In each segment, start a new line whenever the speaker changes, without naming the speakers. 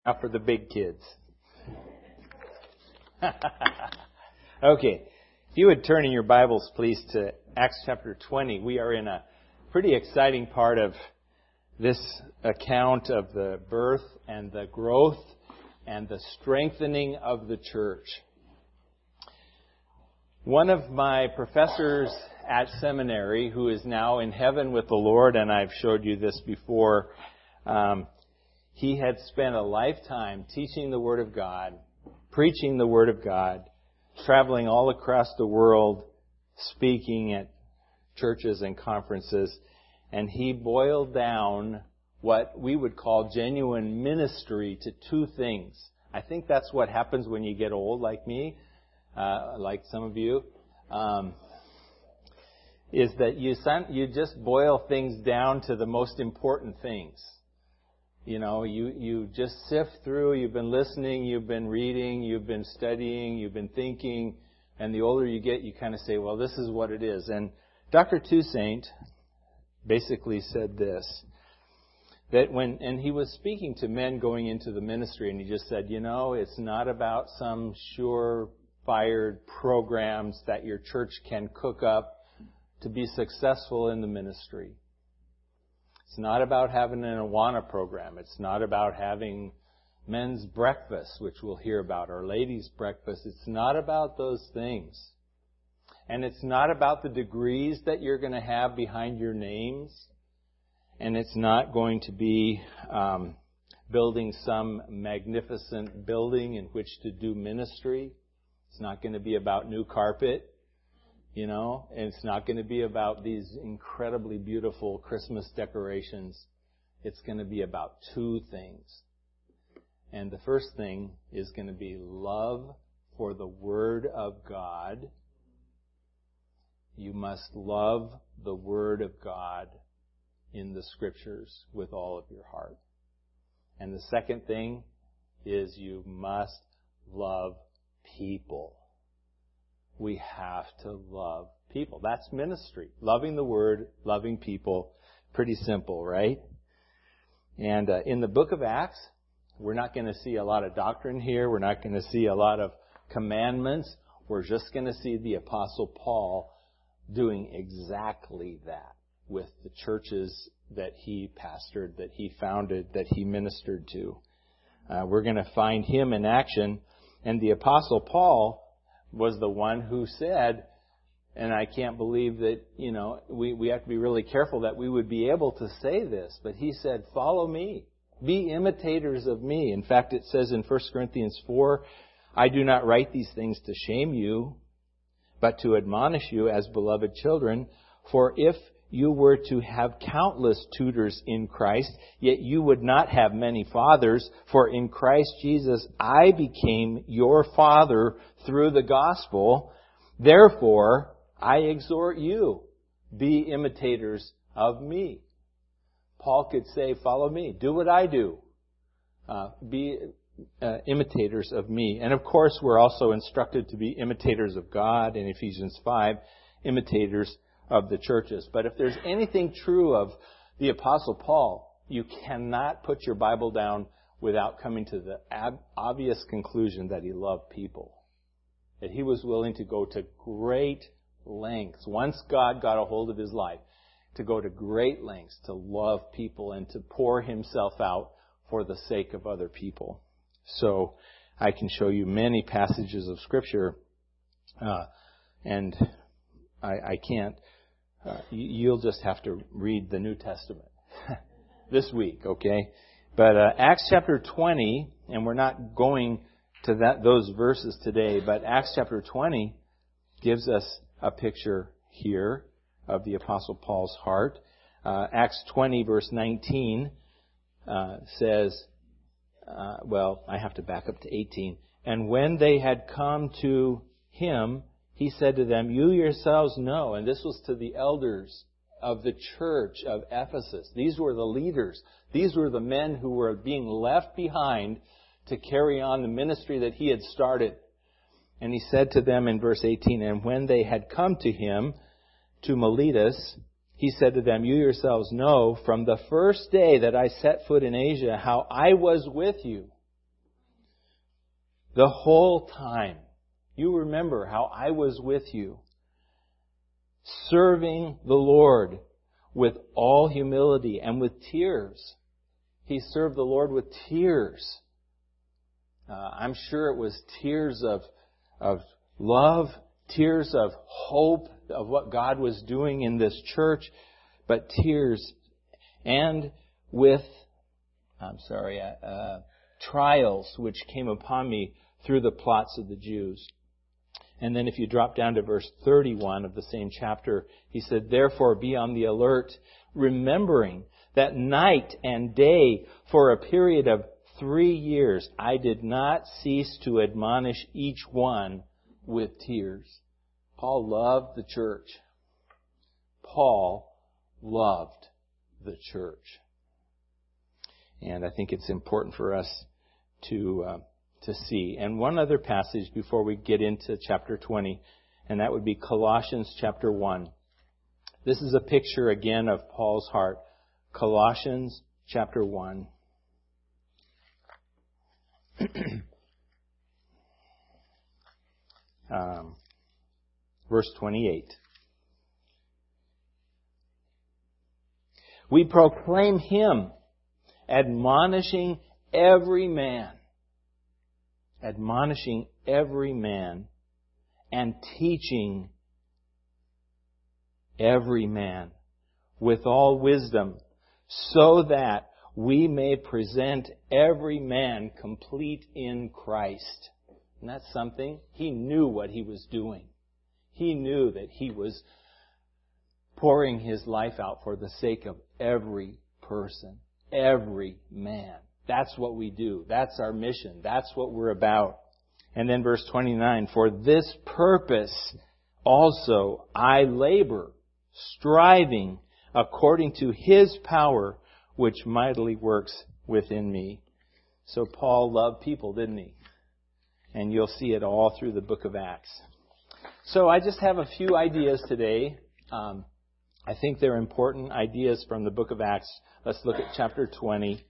Now for the big kids. Okay. If you would turn in your Bibles, please, to Acts chapter 20. We are in a pretty exciting part of this account of the birth and the growth and the strengthening of the church. One of my professors at seminary, who is now in heaven with the Lord, and I've showed you this before, he had spent a lifetime teaching the Word of God, preaching the Word of God, traveling all across the world, speaking at churches and conferences, and he boiled down what we would call genuine ministry to two things. I think that's what happens when you get old, like me, like some of you, is that you just boil things down to the most important things. You know, you just sift through, you've been listening, you've been reading, you've been studying, you've been thinking, and the older you get, you kind of say, well, this is what it is. And Dr. Toussaint basically said this, and he was speaking to men going into the ministry, and he just said, it's not about some sure-fired programs that your church can cook up to be successful in the ministry. It's not about having an Awana program. It's not about having men's breakfast, which we'll hear about, or ladies' breakfast. It's not about those things. And it's not about the degrees that you're going to have behind your names. And it's not going to be building some magnificent building in which to do ministry. It's not going to be about new carpet. And it's not going to be about these incredibly beautiful Christmas decorations. It's going to be about two things. And the first thing is going to be love for the Word of God. You must love the Word of God in the Scriptures with all of your heart. And the second thing is you must love people. We have to love people. That's ministry. Loving the Word, loving people. Pretty simple, right? And in the book of Acts, we're not going to see a lot of doctrine here. We're not going to see a lot of commandments. We're just going to see the Apostle Paul doing exactly that with the churches that he pastored, that he founded, that he ministered to. We're going to find him in action. And the Apostle Paul was the one who said, and I can't believe that, we have to be really careful that we would be able to say this, but he said, follow me. Be imitators of me. In fact, it says in 1 Corinthians 4, I do not write these things to shame you, but to admonish you as beloved children. For if you were to have countless tutors in Christ, yet you would not have many fathers. For in Christ Jesus I became your father through the gospel. Therefore, I exhort you, be imitators of me. Paul could say, follow me. Do what I do. Be imitators of me. And of course, we're also instructed to be imitators of God in Ephesians 5, imitators of the churches. But if there's anything true of the Apostle Paul, you cannot put your Bible down without coming to the obvious conclusion that he loved people. That he was willing to go to great lengths, once God got a hold of his life, to go to great lengths to love people and to pour himself out for the sake of other people. So I can show you many passages of Scripture, and I can't. You'll just have to read the New Testament this week, okay? But Acts chapter 20, and we're not going to those verses today, but Acts chapter 20 gives us a picture here of the Apostle Paul's heart. Acts 20 verse 19 says, I have to back up to 18. And when they had come to him, he said to them, you yourselves know, and this was to the elders of the church of Ephesus. These were the leaders. These were the men who were being left behind to carry on the ministry that he had started. And he said to them in verse 18, and when they had come to him, to Miletus, he said to them, you yourselves know from the first day that I set foot in Asia how I was with you the whole time. You remember how I was with you, serving the Lord with all humility and with tears. He served the Lord with tears. I'm sure it was tears of love, tears of hope of what God was doing in this church, but tears and with, trials which came upon me through the plots of the Jews. And then if you drop down to verse 31 of the same chapter, he said, "Therefore be on the alert, remembering that night and day for a period of 3 years I did not cease to admonish each one with tears." Paul loved the church. Paul loved the church. And I think it's important for us to see. And one other passage before we get into chapter 20, and that would be Colossians chapter 1. This is a picture again of Paul's heart. Colossians chapter 1. Verse 28. "We proclaim Him, admonishing every man, and teaching every man with all wisdom, so that we may present every man complete in Christ." And that's something. He knew what he was doing. He knew that he was pouring his life out for the sake of every person, every man. That's what we do. That's our mission. That's what we're about. And then verse 29, "For this purpose also I labor, striving according to His power, which mightily works within me." So Paul loved people, didn't he? And you'll see it all through the book of Acts. So I just have a few ideas today. I think they're important ideas from the book of Acts. Let's look at chapter 20.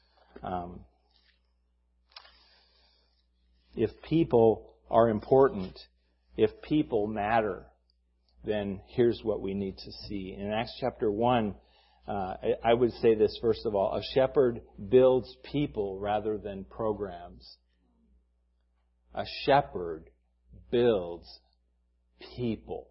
If people are important, if people matter, then here's what we need to see. In Acts chapter 1, I would say this first of all. A shepherd builds people rather than programs. A shepherd builds people.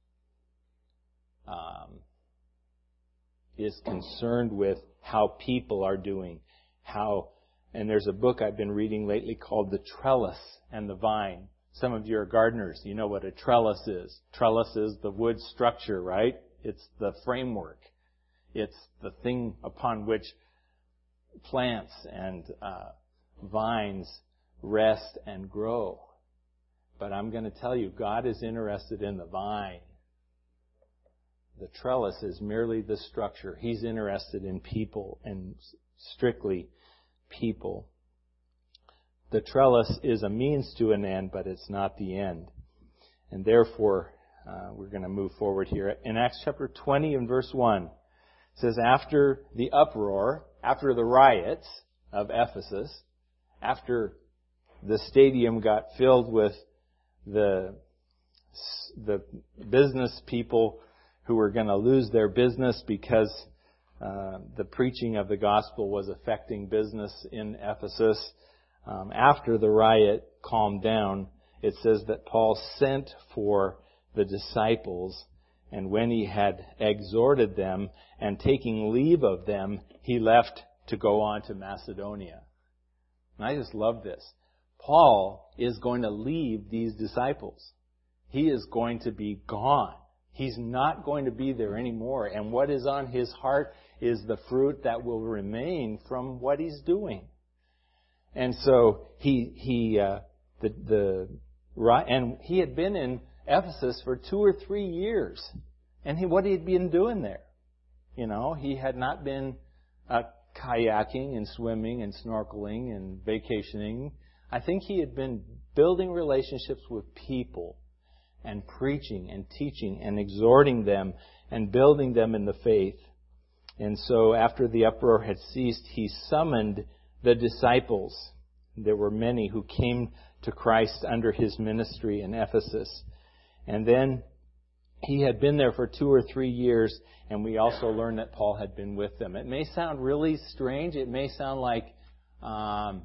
Is concerned with how people are doing. And there's a book I've been reading lately called The Trellis and the Vine. Some of you are gardeners. You know what a trellis is. Trellis is the wood structure, right? It's the framework. It's the thing upon which plants and vines rest and grow. But I'm going to tell you, God is interested in the vine. The trellis is merely the structure. He's interested in people, and strictly people. The trellis is a means to an end, but it's not the end. And therefore, we're going to move forward here. In Acts chapter 20 and verse 1, it says, "After the uproar, after the riots of Ephesus, after the stadium got filled with the business people who were going to lose their business because the preaching of the gospel was affecting business in Ephesus. After the riot calmed down, it says that Paul sent for the disciples, and when he had exhorted them and taking leave of them, he left to go on to Macedonia. And I just love this. Paul is going to leave these disciples. He is going to be gone. He's not going to be there anymore. And what is on his heart is the fruit that will remain from what he's doing. And so he had been in Ephesus for 2 or 3 years. And what he had been doing there? You know, he had not been kayaking and swimming and snorkeling and vacationing. I think he had been building relationships with people and preaching and teaching and exhorting them and building them in the faith. And so after the uproar had ceased, he summoned the disciples. There were many who came to Christ under his ministry in Ephesus. And then he had been there for 2 or 3 years, and we also learned that Paul had been with them. It may sound really strange. It may sound like, well,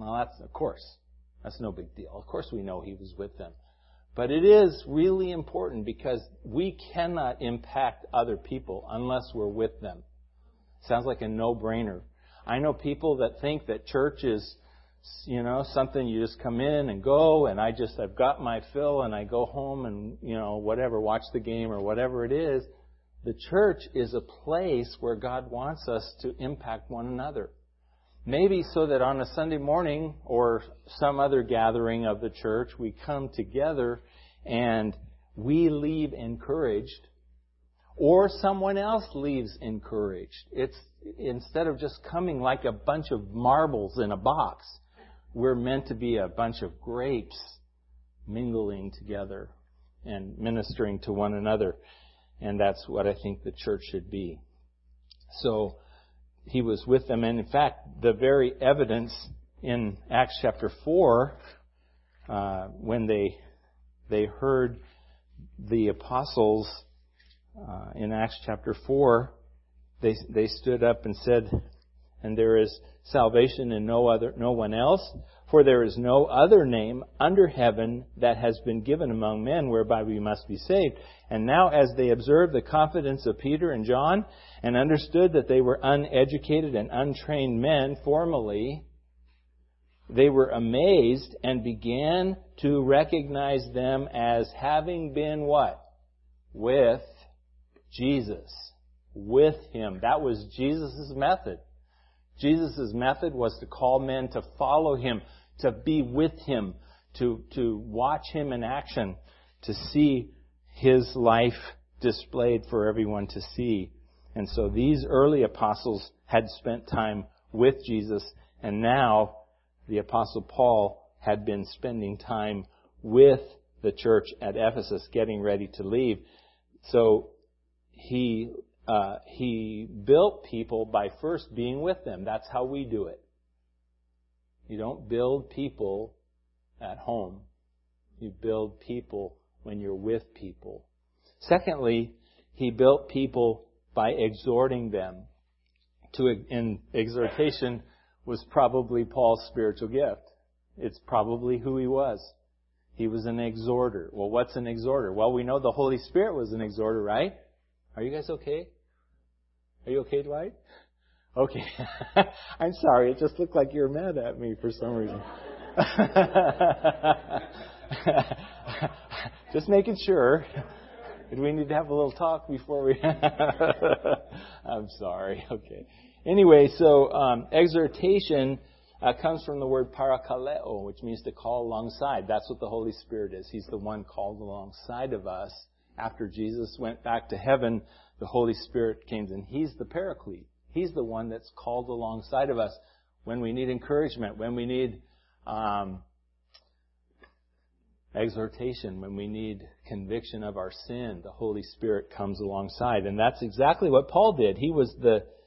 that's no big deal. Of course we know he was with them. But it is really important because we cannot impact other people unless we're with them. Sounds like a no-brainer. I know people that think that church is, something you just come in and go, and I've got my fill, and I go home and, whatever, watch the game or whatever it is. The church is a place where God wants us to impact one another. Maybe so that on a Sunday morning or some other gathering of the church, we come together and we leave encouraged, or someone else leaves encouraged. It's instead of just coming like a bunch of marbles in a box, we're meant to be a bunch of grapes mingling together and ministering to one another. And that's what I think the church should be. So he was with them. And in fact, the very evidence in Acts chapter 4, when they heard the apostles in Acts chapter 4, they stood up and said, "And there is salvation in no one else, for there is no other name under heaven that has been given among men whereby we must be saved." And now as they observed the confidence of Peter and John and understood that they were uneducated and untrained men formerly, they were amazed and began to recognize them as having been what? With Jesus. With Him. That was Jesus' method. Jesus' method was to call men to follow Him, to be with Him, to watch Him in action, to see His life displayed for everyone to see. And so these early apostles had spent time with Jesus, and now the Apostle Paul had been spending time with the church at Ephesus, getting ready to leave. So he built people by first being with them. That's how we do it. You don't build people at home. You build people when you're with people. Secondly, he built people by exhorting them. And exhortation was probably Paul's spiritual gift. It's probably who he was. He was an exhorter. Well, what's an exhorter? Well, we know the Holy Spirit was an exhorter, right? Are you guys okay? Are you okay, Dwight? Okay. I'm sorry. It just looked like you were mad at me for some reason. Just making sure. Do we need to have a little talk before we... I'm sorry. Okay. Anyway, so exhortation comes from the word parakaleo, which means to call alongside. That's what the Holy Spirit is. He's the one called alongside of us. After Jesus went back to heaven, the Holy Spirit came, and He's the Paraclete. He's the one that's called alongside of us when we need encouragement, when we need exhortation, when we need conviction of our sin. The Holy Spirit comes alongside, and that's exactly what Paul did. He was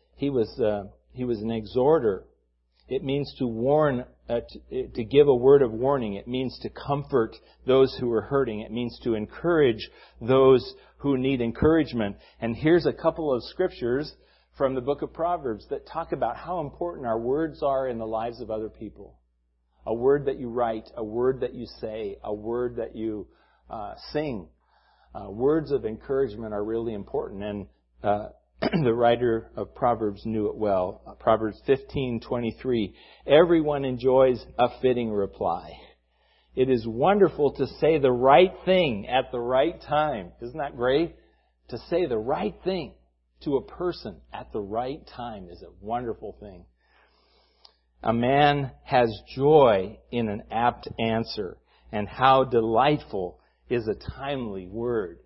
an exhorter. It means to warn, to give a word of warning. It means to comfort those who are hurting. It means to encourage those who need encouragement. And here's a couple of scriptures from the book of Proverbs that talk about how important our words are in the lives of other people. A word that you write, a word that you say, a word that you sing. Words of encouragement are really important, and the writer of Proverbs knew it well. Proverbs 15:23. Everyone enjoys a fitting reply. It is wonderful to say the right thing at the right time. Isn't that great? To say the right thing to a person at the right time is a wonderful thing. A man has joy in an apt answer, and how delightful is a timely word.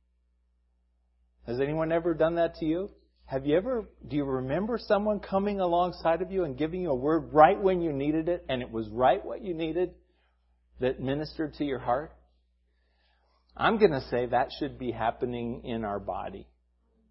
Has anyone ever done that to you? Do you remember someone coming alongside of you and giving you a word right when you needed it, and it was right what you needed that ministered to your heart? I'm going to say that should be happening in our body.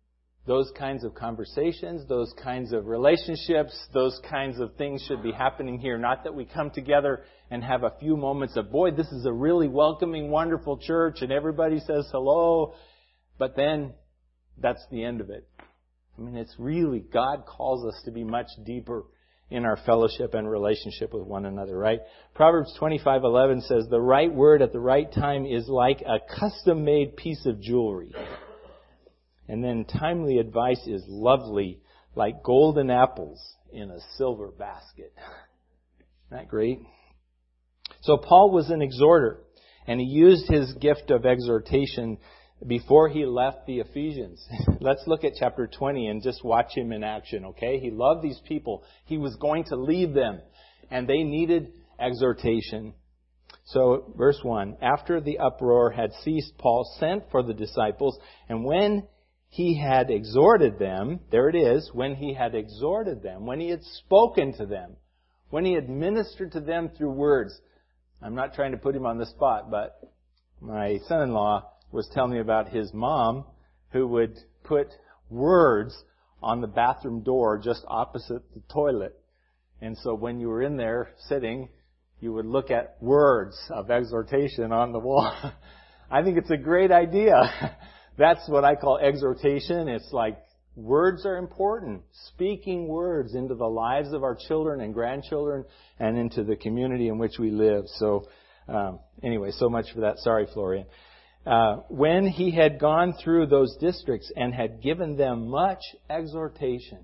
those kinds of conversations, those kinds of relationships, those kinds of things should be happening here. Not that we come together and have a few moments of, boy, this is a really welcoming, wonderful church, and everybody says hello, but then that's the end of it. I mean, it's really, God calls us to be much deeper in our fellowship and relationship with one another, right? Proverbs 25:11 says, the right word at the right time is like a custom-made piece of jewelry. And then timely advice is lovely, like golden apples in a silver basket. Isn't that great? So Paul was an exhorter, and he used his gift of exhortation before he left the Ephesians. Let's look at chapter 20 and just watch him in action, okay? He loved these people. He was going to leave them, and they needed exhortation. So, verse 1, after the uproar had ceased, Paul sent for the disciples, and when he had exhorted them, there it is, when he had exhorted them, when he had spoken to them, when he had ministered to them through words. I'm not trying to put him on the spot, but my son-in-law was telling me about his mom who would put words on the bathroom door just opposite the toilet. And so when you were in there sitting, you would look at words of exhortation on the wall. I think it's a great idea. That's what I call exhortation. It's like words are important. Speaking words into the lives of our children and grandchildren and into the community in which we live. So anyway, so much for that. Sorry, Florian. When he had gone through those districts and had given them much exhortation,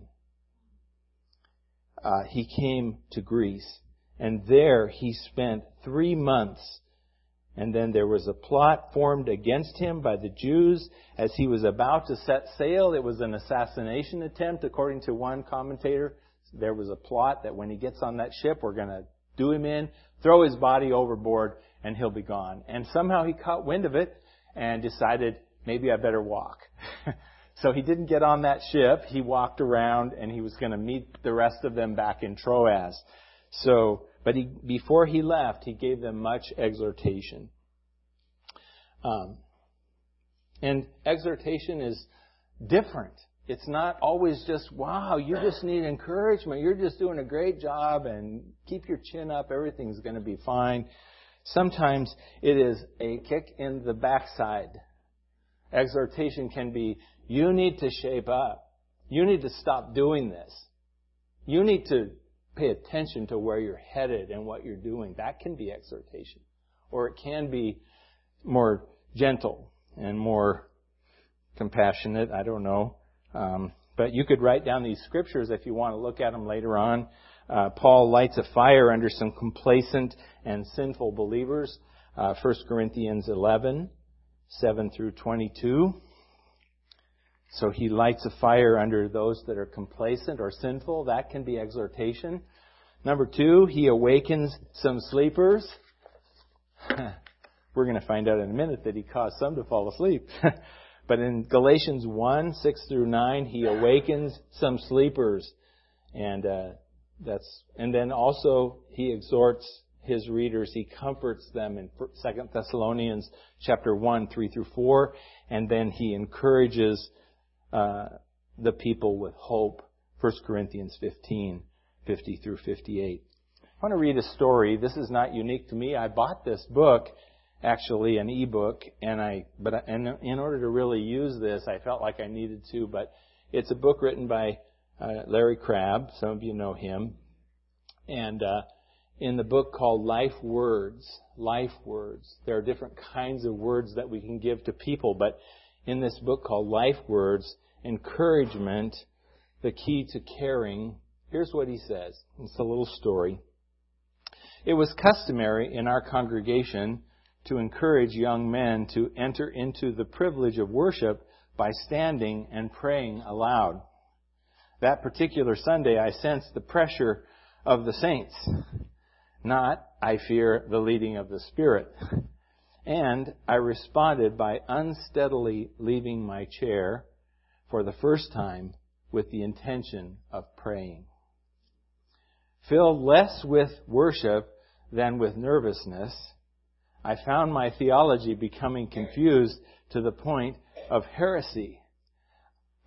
he came to Greece. And there he spent 3 months. And then there was a plot formed against him by the Jews as he was about to set sail. It was an assassination attempt, according to one commentator. There was a plot that when he gets on that ship, we're going to do him in, throw his body overboard, and he'll be gone. And somehow he caught wind of it and decided, maybe I better walk. So he didn't get on that ship. He walked around, and he was going to meet the rest of them back in Troas. But before he left, he gave them much exhortation. And exhortation is different. It's not always just, wow, you just need encouragement. You're just doing a great job and keep your chin up. Everything's going to be fine. Sometimes it is a kick in the backside. Exhortation can be, you need to shape up. You need to stop doing this. You need to pay attention to where you're headed and what you're doing. That can be exhortation. Or it can be more gentle and more compassionate. I don't know. But you could write down these scriptures if you want to look at them later on. Paul lights a fire under some complacent and sinful believers. 1 Corinthians 11, 7 through 22. So he lights a fire under those that are complacent or sinful. That can be exhortation. Number 2, he awakens some sleepers. We're going to find out in a minute that he caused some to fall asleep. But in Galatians 1, 6 through 9, he awakens some sleepers. And then also he exhorts his readers. He comforts them in 2 Thessalonians chapter 1, 3 through 4. And then he encourages the people with hope. 1 Corinthians 15, 50 through 58. I want to read a story. This is not unique to me. I bought this book, actually an ebook, and in order to really use this, I felt like I needed to. But it's a book written by Larry Crabb. Some of you know him. And in the book called Life Words, there are different kinds of words that we can give to people. But in this book called Life Words, Encouragement, the Key to Caring, here's what he says. It's a little story. It was customary in our congregation to encourage young men to enter into the privilege of worship by standing and praying aloud. That particular Sunday, I sensed the pressure of the saints, not, I fear, the leading of the Spirit. And I responded by unsteadily leaving my chair for the first time with the intention of praying. Filled less with worship than with nervousness, I found my theology becoming confused to the point of heresy.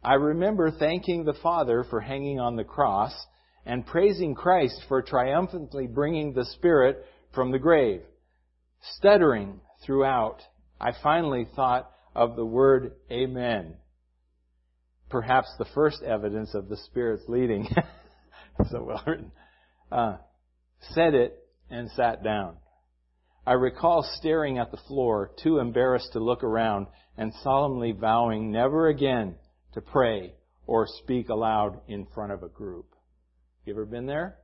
I remember thanking the Father for hanging on the cross and praising Christ for triumphantly bringing the Spirit from the grave. Stuttering throughout, I finally thought of the word Amen. Perhaps the first evidence of the Spirit's leading. So well written. Said it and sat down. I recall staring at the floor, too embarrassed to look around, and solemnly vowing never again to pray or speak aloud in front of a group. You ever been there?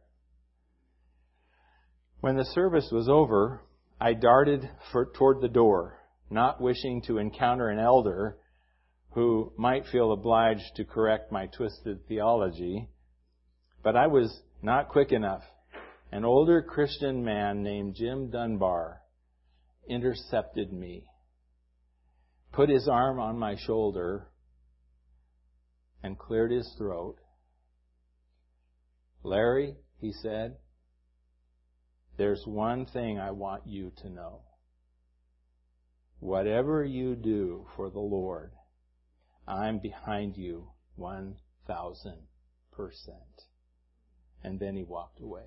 When the service was over, I darted toward the door, not wishing to encounter an elder who might feel obliged to correct my twisted theology. But I was not quick enough. An older Christian man named Jim Dunbar intercepted me, put his arm on my shoulder, and cleared his throat. "Larry," he said, "there's one thing I want you to know. Whatever you do for the Lord, I'm behind you 1,000%. And then he walked away.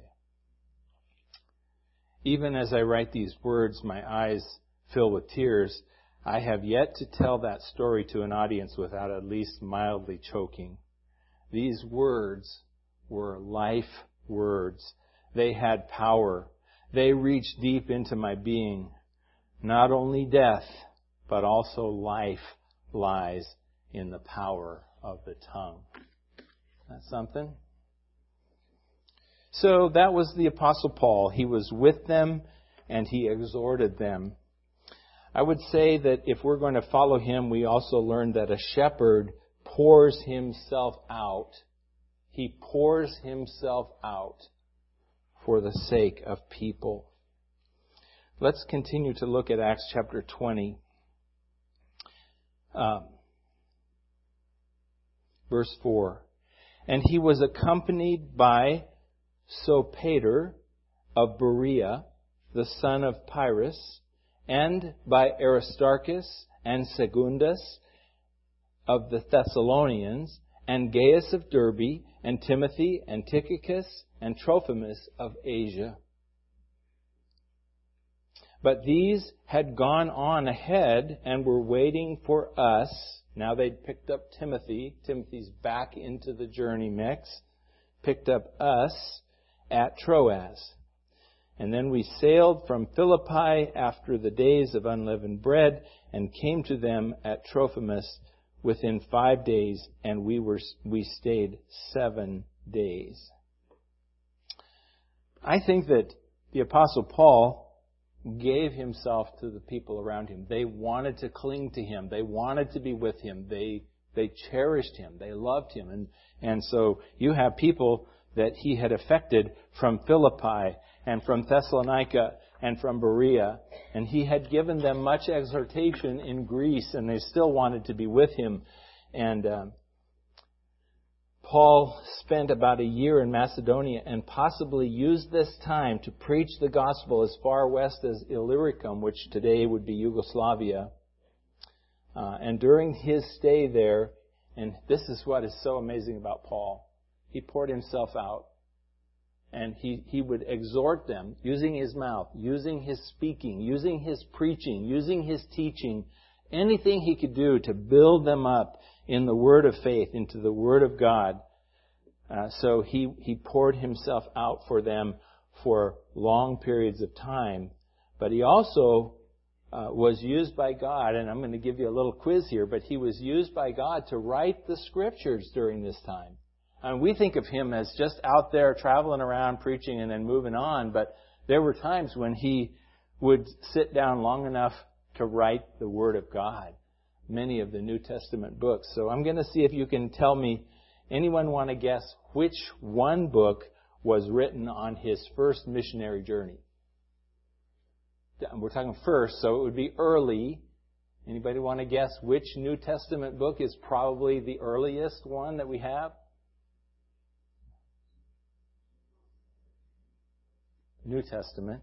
Even as I write these words, my eyes fill with tears. I have yet to tell that story to an audience without at least mildly choking. These words were life words. They had power. They reached deep into my being. Not only death, but also life lies in the power of the tongue. That's something. So that was the Apostle Paul. He was with them and he exhorted them. I would say that if we're going to follow him, we also learn that a shepherd pours himself out. He pours himself out for the sake of people. Let's continue to look at Acts chapter 20. Verse 4. And he was accompanied by Sopater of Berea, the son of Pyrrhus, and by Aristarchus and Secundus of the Thessalonians, and Gaius of Derbe, and Timothy, and Tychicus, and Trophimus of Asia. But these had gone on ahead and were waiting for us. Now they'd picked up Timothy. Timothy's back into the journey mix. Picked up us at Troas. And then we sailed from Philippi after the days of unleavened bread and came to them at Trophimus within 5 days, and we stayed 7 days. I think that the Apostle Paul gave himself to the people around him. They wanted to cling to him. They wanted to be with him. They cherished him. They loved him. And so you have people that he had affected from Philippi and from Thessalonica and from Berea. And he had given them much exhortation in Greece, and they still wanted to be with him. And Paul spent about a year in Macedonia and possibly used this time to preach the gospel as far west as Illyricum, which today would be Yugoslavia. And during his stay there, and this is what is so amazing about Paul, he poured himself out. And he would exhort them using his mouth, using his speaking, using his preaching, using his teaching, anything he could do to build them up in the word of faith, into the word of God. So he poured himself out for them for long periods of time. But he also was used by God, and I'm going to give you a little quiz here, but he was used by God to write the scriptures during this time. And we think of him as just out there traveling around preaching and then moving on, but there were times when he would sit down long enough to write the Word of God, many of the New Testament books. So I'm going to see if you can tell me, anyone want to guess which one book was written on his first missionary journey? We're talking first, so it would be early. Anybody want to guess which New Testament book is probably the earliest one that we have? New Testament.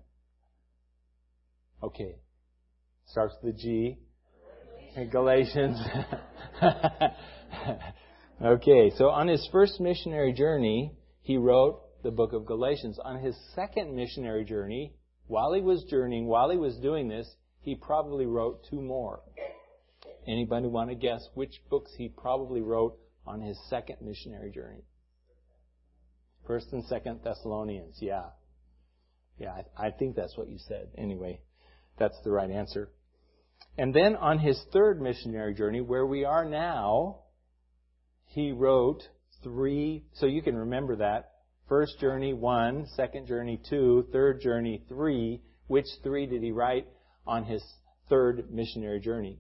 Okay. Starts with the G. Galatians. Okay, so on his first missionary journey, he wrote the book of Galatians. On his second missionary journey, while he was journeying, while he was doing this, he probably wrote 2 more. Anybody want to guess which books he probably wrote on his second missionary journey? 1st and 2nd Thessalonians, yeah. Yeah, I think that's what you said. Anyway, that's the right answer. And then on his third missionary journey, where we are now, he wrote 3, so you can remember that. First journey 1, second journey 2, third journey 3. Which 3 did he write on his third missionary journey?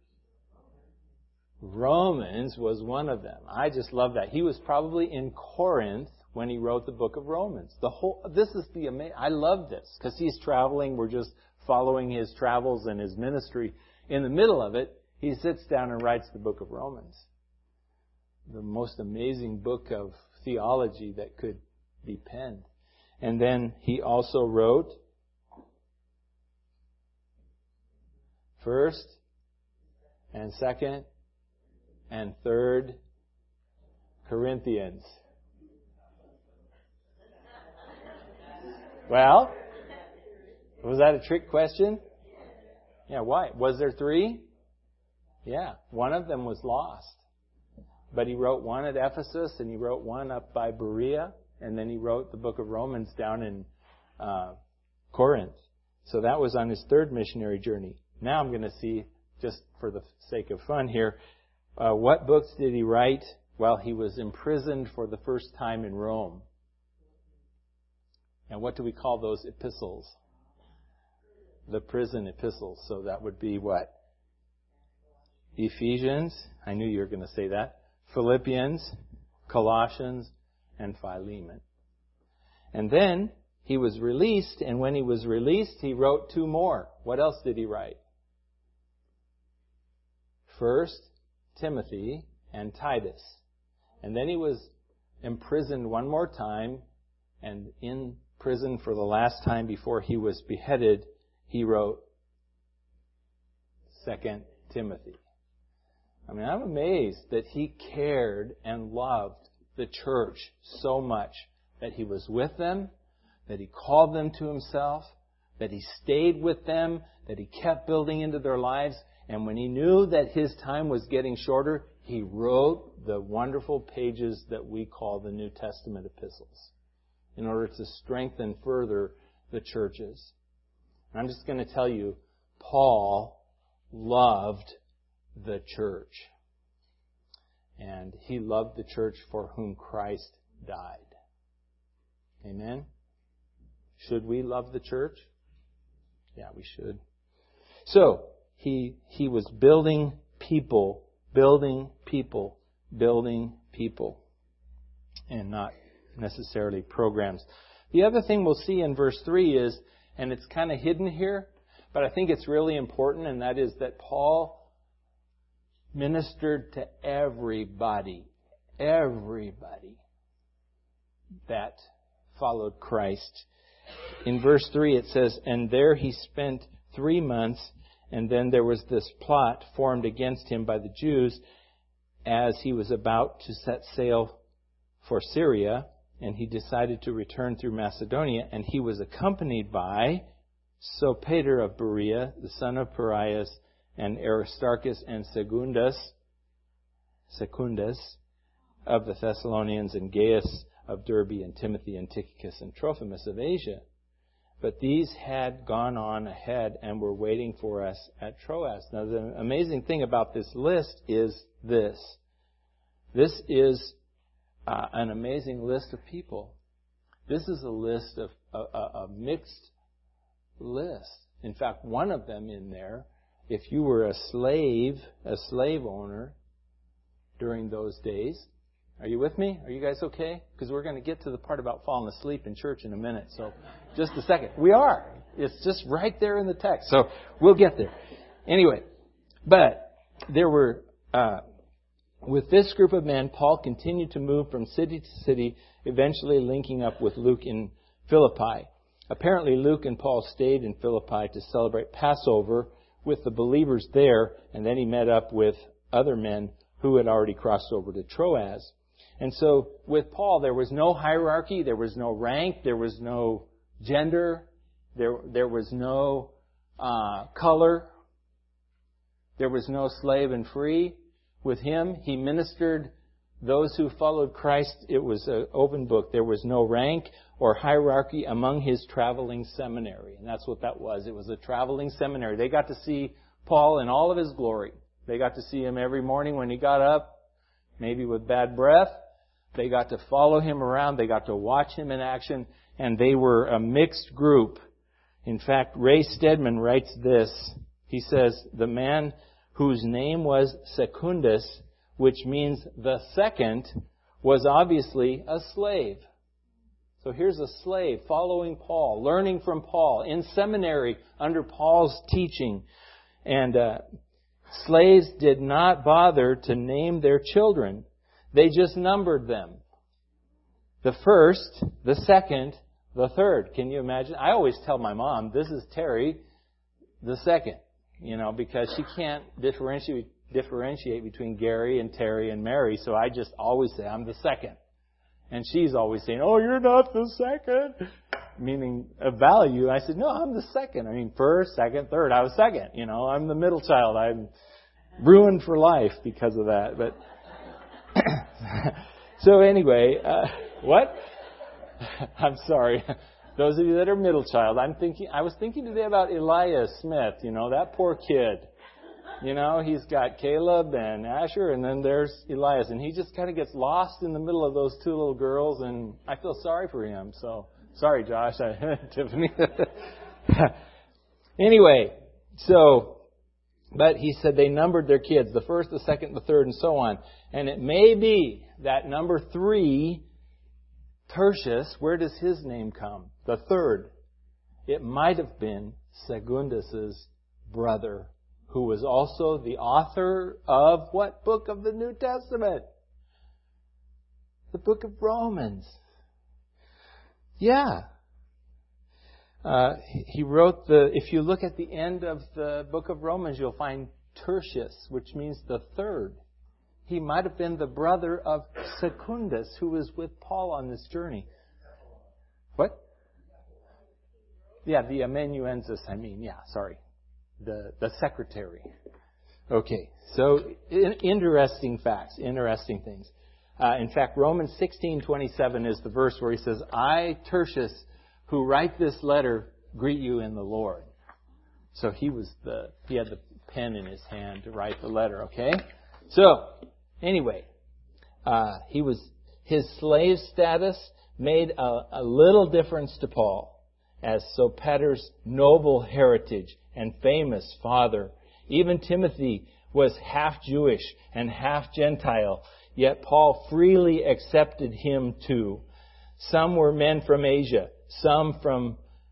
Romans was one of them. I just love that. He was probably in Corinth when he wrote the book of Romans. I love this because he's traveling. We're just following his travels and his ministry. In the middle of it, he sits down and writes the book of Romans. The most amazing book of theology that could be penned. And then he also wrote 1st and 2nd and 3rd Corinthians. Well, was that a trick question? Yeah, why? Was there 3? Yeah, one of them was lost. But he wrote one at Ephesus, and he wrote one up by Berea, and then he wrote the book of Romans down in Corinth. So that was on his third missionary journey. Now I'm going to see, just for the sake of fun here, what books did he write while he was imprisoned for the first time in Rome? And what do we call those epistles? The prison epistles. So that would be what? Ephesians. I knew you were going to say that. Philippians, Colossians, and Philemon. And then he was released, and when he was released, he wrote 2 more. What else did he write? 1 Timothy and Titus. And then he was imprisoned one more time, and in prison for the last time before he was beheaded, he wrote 2 Timothy. I mean, I'm amazed that he cared and loved the church so much that he was with them, that he called them to himself, that he stayed with them, that he kept building into their lives. And when he knew that his time was getting shorter, he wrote the wonderful pages that we call the New Testament epistles in order to strengthen further the churches. And I'm just going to tell you, Paul loved the church. And he loved the church for whom Christ died. Amen? Should we love the church? Yeah, we should. So, he was building people, and not necessarily programs. The other thing we'll see in verse 3 is, and it's kind of hidden here, but I think it's really important, and that is that Paul ministered to everybody that followed Christ. In verse 3 it says, and there he spent 3 months, and then there was this plot formed against him by the Jews as he was about to set sail for Syria, and he decided to return through Macedonia, and he was accompanied by Sopater of Berea, the son of Parias, and Aristarchus and Secundus of the Thessalonians, and Gaius of Derbe, and Timothy and Tychicus and Trophimus of Asia. But these had gone on ahead and were waiting for us at Troas. Now the amazing thing about this list is this. This is an amazing list of people. This is a list of a mixed list. In fact, one of them in there, if you were a slave owner during those days. Are you with me? Are you guys okay? Because we're going to get to the part about falling asleep in church in a minute. So just a second. We are. It's just right there in the text. So we'll get there. Anyway, but there were, with this group of men, Paul continued to move from city to city, eventually linking up with Luke in Philippi. Apparently, Luke and Paul stayed in Philippi to celebrate Passover with the believers there, and then he met up with other men who had already crossed over to Troas. And so with Paul, there was no hierarchy, there was no rank, there was no gender, there was no color, there was no slave and free. With him, he ministered those who followed Christ. It was an open book. There was no rank or hierarchy among his traveling seminary. And that's what that was. It was a traveling seminary. They got to see Paul in all of his glory. They got to see him every morning when he got up, maybe with bad breath. They got to follow him around. They got to watch him in action. And they were a mixed group. In fact, Ray Stedman writes this. He says, the man whose name was Secundus, which means the second, was obviously a slave. So here's a slave following Paul, learning from Paul, in seminary under Paul's teaching. And slaves did not bother to name their children. They just numbered them. The first, the second, the third. Can you imagine? I always tell my mom, this is Terry, the second. Because she can't differentiate between Gary and Terry and Mary, so I just always say, I'm the second. And she's always saying, oh, you're not the second, meaning a value. I said, no, I'm the second. I mean, first, second, third. I was second. I'm the middle child. I'm ruined for life because of that. But so anyway, what? I'm sorry. Those of you that are middle child, I was thinking today about Elias Smith, that poor kid. He's got Caleb and Asher, and then there's Elias. And he just kind of gets lost in the middle of those two little girls, and I feel sorry for him. So, sorry, Josh. Tiffany. Anyway, but he said they numbered their kids, the first, the second, the third, and so on. And it may be that number 3, Tertius, where does his name come? The third. It might have been Secundus' brother, who was also the author of what book of the New Testament? The book of Romans. Yeah. He wrote if you look at the end of the book of Romans, you'll find Tertius, which means the third. He might have been the brother of Secundus, who was with Paul on this journey. What? Yeah, the amanuensis, the secretary. Okay, so interesting facts, interesting things. In fact, Romans 16:27 is the verse where he says, I, Tertius, who write this letter, greet you in the Lord. So he had the pen in his hand to write the letter, okay? So, anyway, his slave status made a little difference to Paul, as Sopater's noble heritage and famous father. Even Timothy was half Jewish and half Gentile, yet Paul freely accepted him too. Some were men from Asia, some from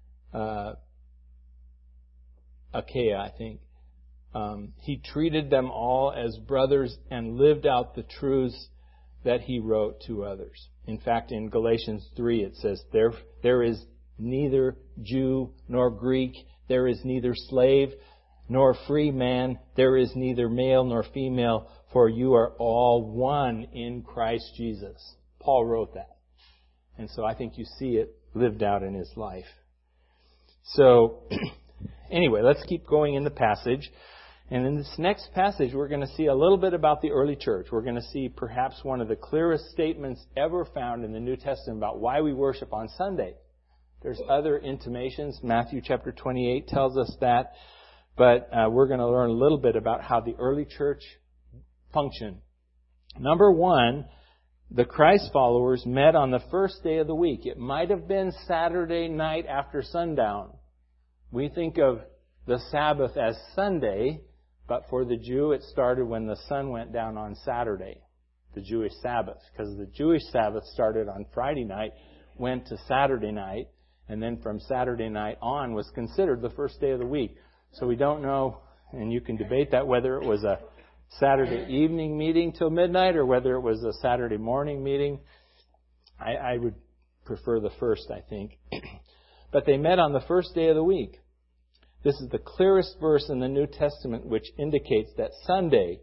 Achaia, I think. He treated them all as brothers and lived out the truths that he wrote to others. In fact, in Galatians 3 it says, there is neither Jew nor Greek, there is neither slave nor free man, there is neither male nor female, for you are all one in Christ Jesus. Paul wrote that. And so I think you see it lived out in his life. So, anyway, let's keep going in the passage. And in this next passage, we're going to see a little bit about the early church. We're going to see perhaps one of the clearest statements ever found in the New Testament about why we worship on Sunday. There's other intimations. Matthew chapter 28 tells us that. But we're going to learn a little bit about how the early church functioned. Number 1, the Christ followers met on the first day of the week. It might have been Saturday night after sundown. We think of the Sabbath as Sunday, but for the Jew it started when the sun went down on Saturday, the Jewish Sabbath. Because the Jewish Sabbath started on Friday night, went to Saturday night, and then from Saturday night on was considered the first day of the week. So we don't know, and you can debate that, whether it was a Saturday evening meeting till midnight or whether it was a Saturday morning meeting. I would prefer the first, I think. But they met on the first day of the week. This is the clearest verse in the New Testament which indicates that Sunday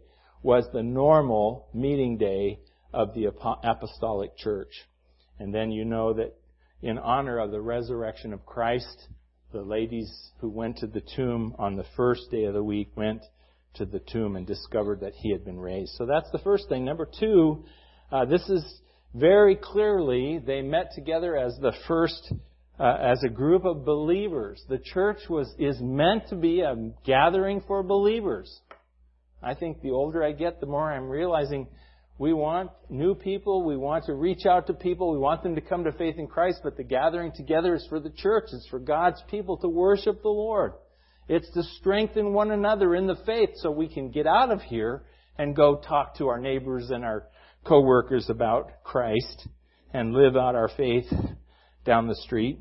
was the normal meeting day of the apostolic church. And then you know that in honor of the resurrection of Christ, the ladies who went to the tomb on the first day of the week went to the tomb and discovered that he had been raised. So that's the first thing. Number two, this is very clearly they met together as the first, as a group of believers. The church is meant to be a gathering for believers. I think the older I get, the more I'm realizing we want new people. We want to reach out to people. We want them to come to faith in Christ. But the gathering together is for the church. It's for God's people to worship the Lord. It's to strengthen one another in the faith so we can get out of here and go talk to our neighbors and our co-workers about Christ and live out our faith down the street.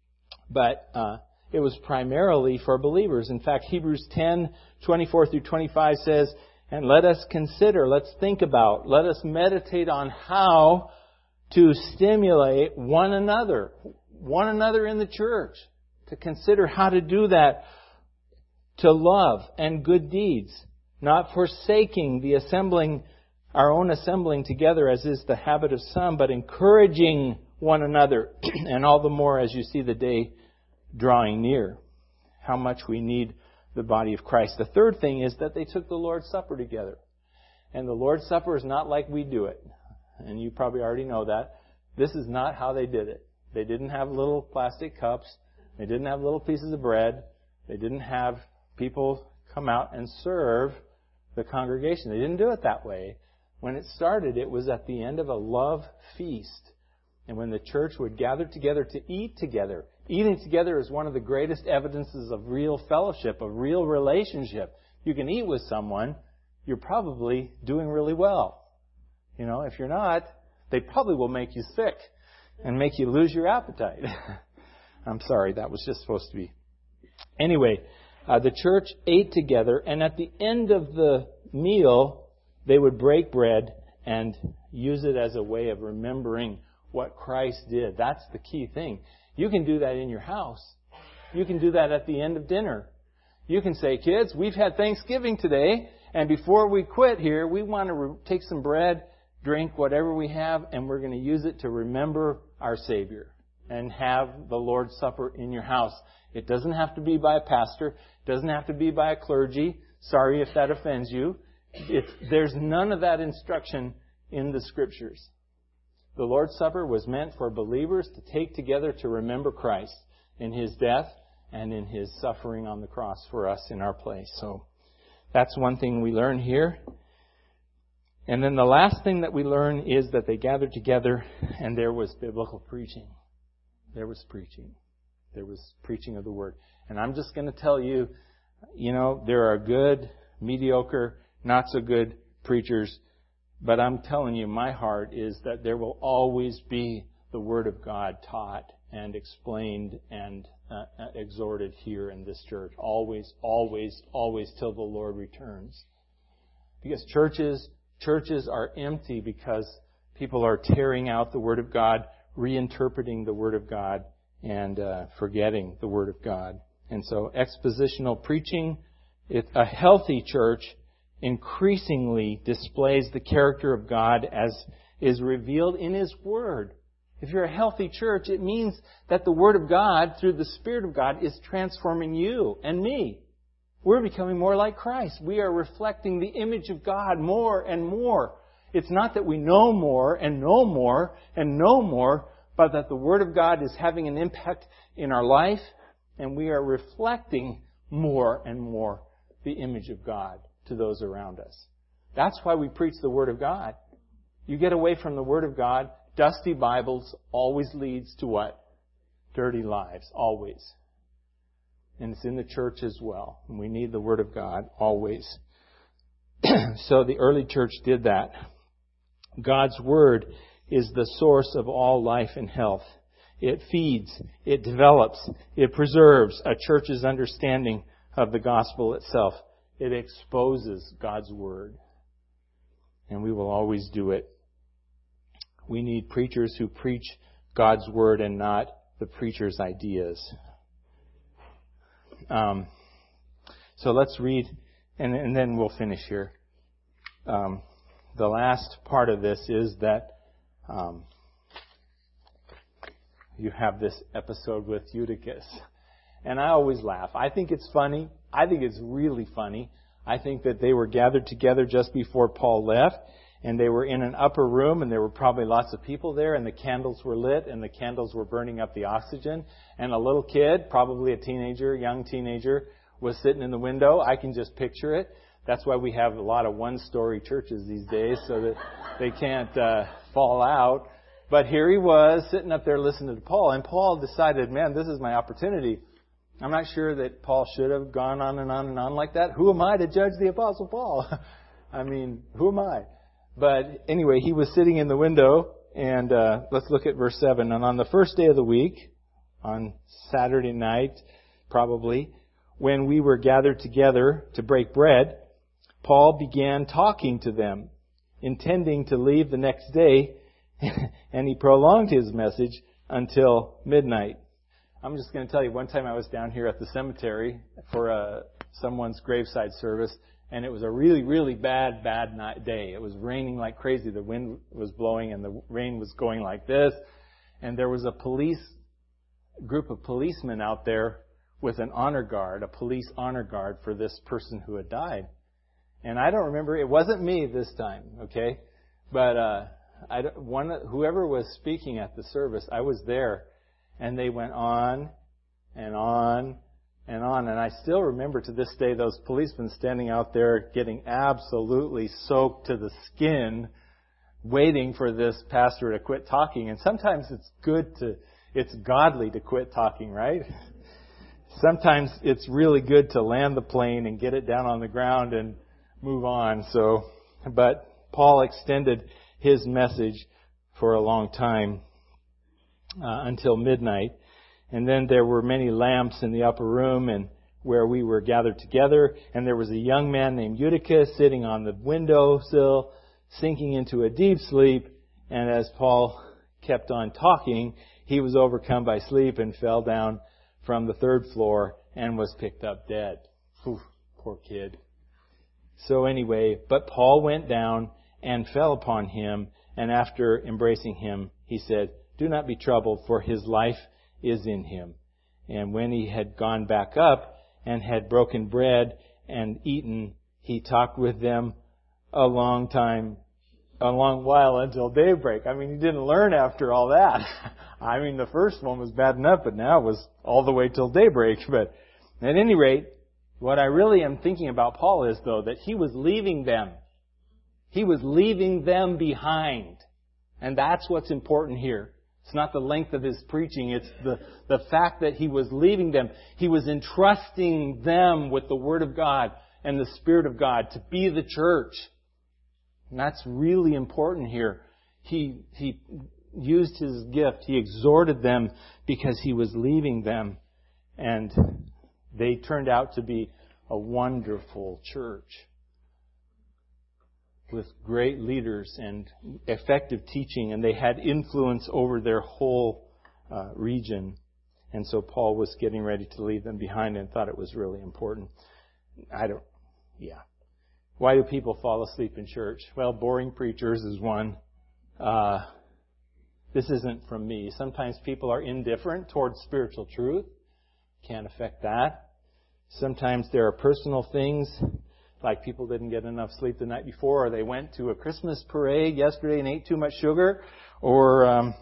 But it was primarily for believers. In fact, Hebrews 10:24 through 25 says, and let us consider, let's think about, let us meditate on how to stimulate one another in the church. To consider how to do that, to love and good deeds, not forsaking the assembling, our own assembling together as is the habit of some, but encouraging one another, and all the more as you see the day drawing near. How much we need the body of Christ. The third thing is that they took the Lord's Supper together. And the Lord's Supper is not like we do it. And you probably already know that. This is not how they did it. They didn't have little plastic cups. They didn't have little pieces of bread. They didn't have people come out and serve the congregation. They didn't do it that way. When it started, it was at the end of a love feast. And when the church would gather together to eat together, eating together is one of the greatest evidences of real fellowship, of real relationship. You can eat with someone, you're probably doing really well. You know, if you're not, they probably will make you sick and make you lose your appetite. I'm sorry, that was just supposed to be. Anyway, the church ate together, and at the end of the meal, they would break bread and use it as a way of remembering what Christ did. That's the key thing. You can do that in your house. You can do that at the end of dinner. You can say, kids, we've had Thanksgiving today, and before we quit here, we want to take some bread, drink whatever we have, and we're going to use it to remember our Savior and have the Lord's Supper in your house. It doesn't have to be by a pastor. It doesn't have to be by a clergy. Sorry if that offends you. There's none of that instruction in the Scriptures. The Lord's Supper was meant for believers to take together to remember Christ in His death and in His suffering on the cross for us in our place. So that's one thing we learn here. And then the last thing that we learn is that they gathered together and there was biblical preaching. There was preaching. There was preaching of the Word. And I'm just going to tell you, there are good, mediocre, not so good preachers. But I'm telling you, my heart is that there will always be the Word of God taught and explained and exhorted here in this church. Always, always, always till the Lord returns. Because churches are empty because people are tearing out the Word of God, reinterpreting the Word of God, and forgetting the Word of God. And so expositional preaching, a healthy church increasingly displays the character of God as is revealed in His Word. If you're a healthy church, it means that the Word of God, through the Spirit of God, is transforming you and me. We're becoming more like Christ. We are reflecting the image of God more and more. It's not that we know more and know more and know more, but that the Word of God is having an impact in our life, and we are reflecting more and more the image of God to those around us. That's why we preach the Word of God. You get away from the Word of God, dusty Bibles always leads to what? Dirty lives, always. And it's in the church as well. And we need the Word of God always. So the early church did that. God's Word is the source of all life and health. It feeds, it develops, it preserves a church's understanding of the gospel itself. It exposes God's Word. And we will always do it. We need preachers who preach God's Word and not the preacher's ideas. So let's read, and then we'll finish here. the last part of this is that you have this episode with Eutychus. And I always laugh. I think it's funny. I think it's really funny. I think that they were gathered together just before Paul left, and they were in an upper room, and there were probably lots of people there, and the candles were lit, and the candles were burning up the oxygen, and a little kid, probably a teenager, young teenager, was sitting in the window. I can just picture it. That's why we have a lot of one-story churches these days, so that they can't fall out. But here he was, sitting up there listening to Paul, and Paul decided, man, this is my opportunity. I'm not sure that Paul should have gone on and on and on like that. Who am I to judge the Apostle Paul? I mean, who am I? But anyway, he was sitting in the window, and let's look at verse 7. And on the first day of the week, on Saturday night, probably, when we were gathered together to break bread, Paul began talking to them, intending to leave the next day, and he prolonged his message until midnight. I'm just going to tell you, one time I was down here at the cemetery for someone's graveside service, and it was a really, really bad day. It was raining like crazy. The wind was blowing, and the rain was going like this. And there was a group of policemen out there with an honor guard, a police honor guard for this person who had died. And I don't remember, it wasn't me this time, okay? But whoever was speaking at the service, I was there. And they went on and on and on. And I still remember to this day those policemen standing out there getting absolutely soaked to the skin, waiting for this pastor to quit talking. And sometimes it's godly to quit talking, right? Sometimes it's really good to land the plane and get it down on the ground and move on. But Paul extended his message for a long time. Until midnight. And then there were many lamps in the upper room and where we were gathered together. And there was a young man named Eutychus sitting on the windowsill, sinking into a deep sleep. And as Paul kept on talking, he was overcome by sleep and fell down from the third floor and was picked up dead. Whew, poor kid. So anyway, but Paul went down and fell upon him. And after embracing him, he said, "Do not be troubled, for his life is in him." And when he had gone back up and had broken bread and eaten, he talked with them a long while until daybreak. I mean, he didn't learn after all that. I mean, the first one was bad enough, but now it was all the way till daybreak. But at any rate, what I really am thinking about Paul is, though, that he was leaving them. He was leaving them behind. And that's what's important here. It's not the length of his preaching. It's the fact that he was leaving them. He was entrusting them with the Word of God and the Spirit of God to be the church. And that's really important here. He used his gift. He exhorted them because he was leaving them. And they turned out to be a wonderful church with great leaders and effective teaching, and they had influence over their whole region. And so Paul was getting ready to leave them behind and thought it was really important. Why do people fall asleep in church? Well, boring preachers is one. This isn't from me. Sometimes people are indifferent towards spiritual truth. Can't affect that. Sometimes there are personal things, like people didn't get enough sleep the night before, or they went to a Christmas parade yesterday and ate too much sugar, or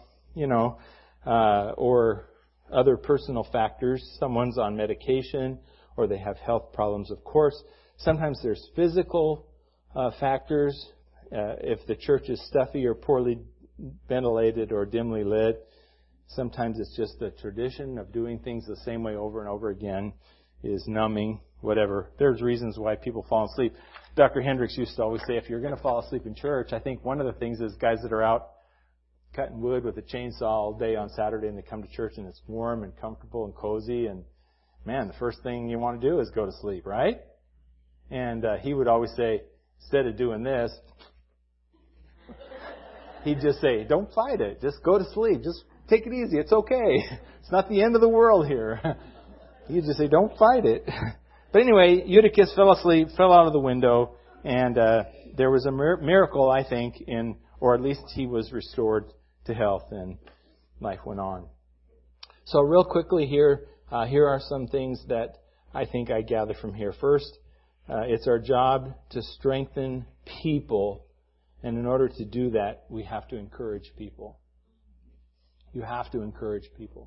other personal factors. Someone's on medication, or they have health problems, of course. Sometimes there's physical factors. If the church is stuffy or poorly ventilated or dimly lit, sometimes it's just the tradition of doing things the same way over and over again is numbing. Whatever. There's reasons why people fall asleep. Dr. Hendricks used to always say, if you're going to fall asleep in church, I think one of the things is guys that are out cutting wood with a chainsaw all day on Saturday and they come to church and it's warm and comfortable and cozy, and man, the first thing you want to do is go to sleep, right? And he would always say, instead of doing this, he'd just say, don't fight it. Just go to sleep. Just take it easy. It's okay. It's not the end of the world here. He'd just say, don't fight it. But anyway, Eutychus fell asleep, fell out of the window, and there was a miracle, I think, or at least he was restored to health and life went on. So real quickly here are some things that I think I gather from here. First, it's our job to strengthen people. And in order to do that, we have to encourage people. You have to encourage people.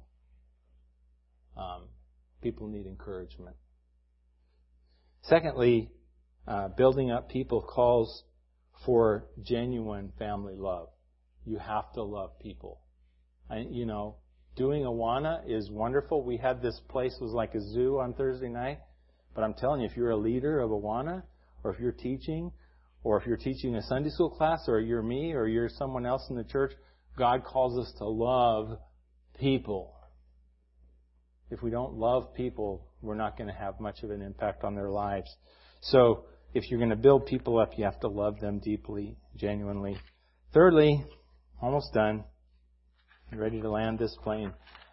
People need encouragement. Secondly, building up people calls for genuine family love. You have to love people. Doing Awana is wonderful. We had this place, was like a zoo on Thursday night. But I'm telling you, if you're a leader of Awana, or if you're teaching a Sunday school class, or you're me, or you're someone else in the church, God calls us to love people. If we don't love people, we're not going to have much of an impact on their lives. So, if you're going to build people up, you have to love them deeply, genuinely. Thirdly, almost done. Ready to land this plane.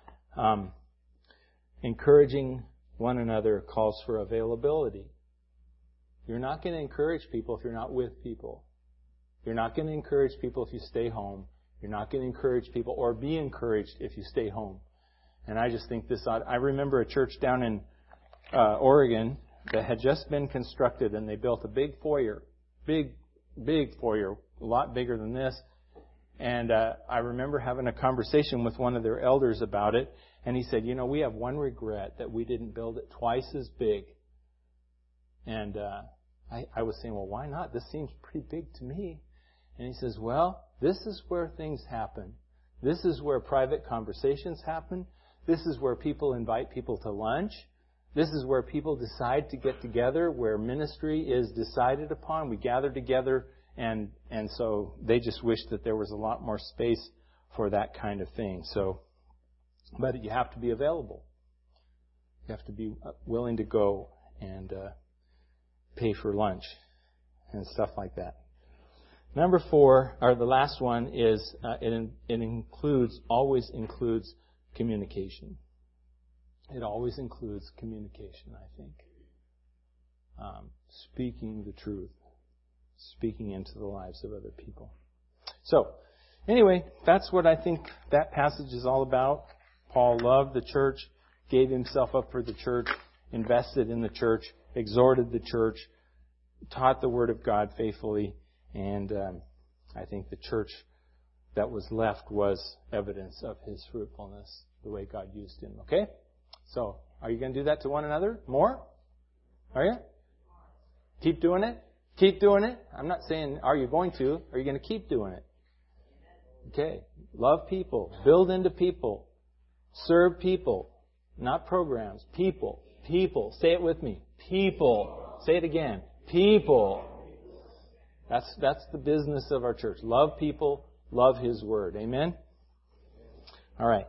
Encouraging one another calls for availability. You're not going to encourage people if you're not with people. You're not going to encourage people if you stay home. You're not going to encourage people or be encouraged if you stay home. And I just think this odd. I remember a church down in Oregon that had just been constructed, and they built a big foyer. Big foyer. A lot bigger than this. And I remember having a conversation with one of their elders about it. And he said, we have one regret, that we didn't build it twice as big. And I was saying, well, why not? This seems pretty big to me. And he says, well, this is where things happen. This is where private conversations happen. This is where people invite people to lunch. This is where people decide to get together, where ministry is decided upon. We gather together, and so they just wish that there was a lot more space for that kind of thing. But you have to be available. You have to be willing to go and pay for lunch and stuff like that. Number 4, or the last one, is it always includes communication. It always includes communication, I think. Speaking the truth. Speaking into the lives of other people. So, anyway, that's what I think that passage is all about. Paul loved the church, gave himself up for the church, invested in the church, exhorted the church, taught the Word of God faithfully, and I think the church that was left was evidence of his fruitfulness, the way God used him. Okay? So, are you going to do that to one another? More? Are you? Keep doing it? Keep doing it? I'm not saying, are you going to? Are you going to keep doing it? Okay. Love people. Build into people. Serve people. Not programs. People. People. Say it with me. People. Say it again. People. That's the business of our church. Love people. Love His Word. Amen? All right.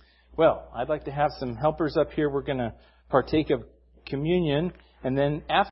Well, I'd like to have some helpers up here. We're going to partake of communion. And then after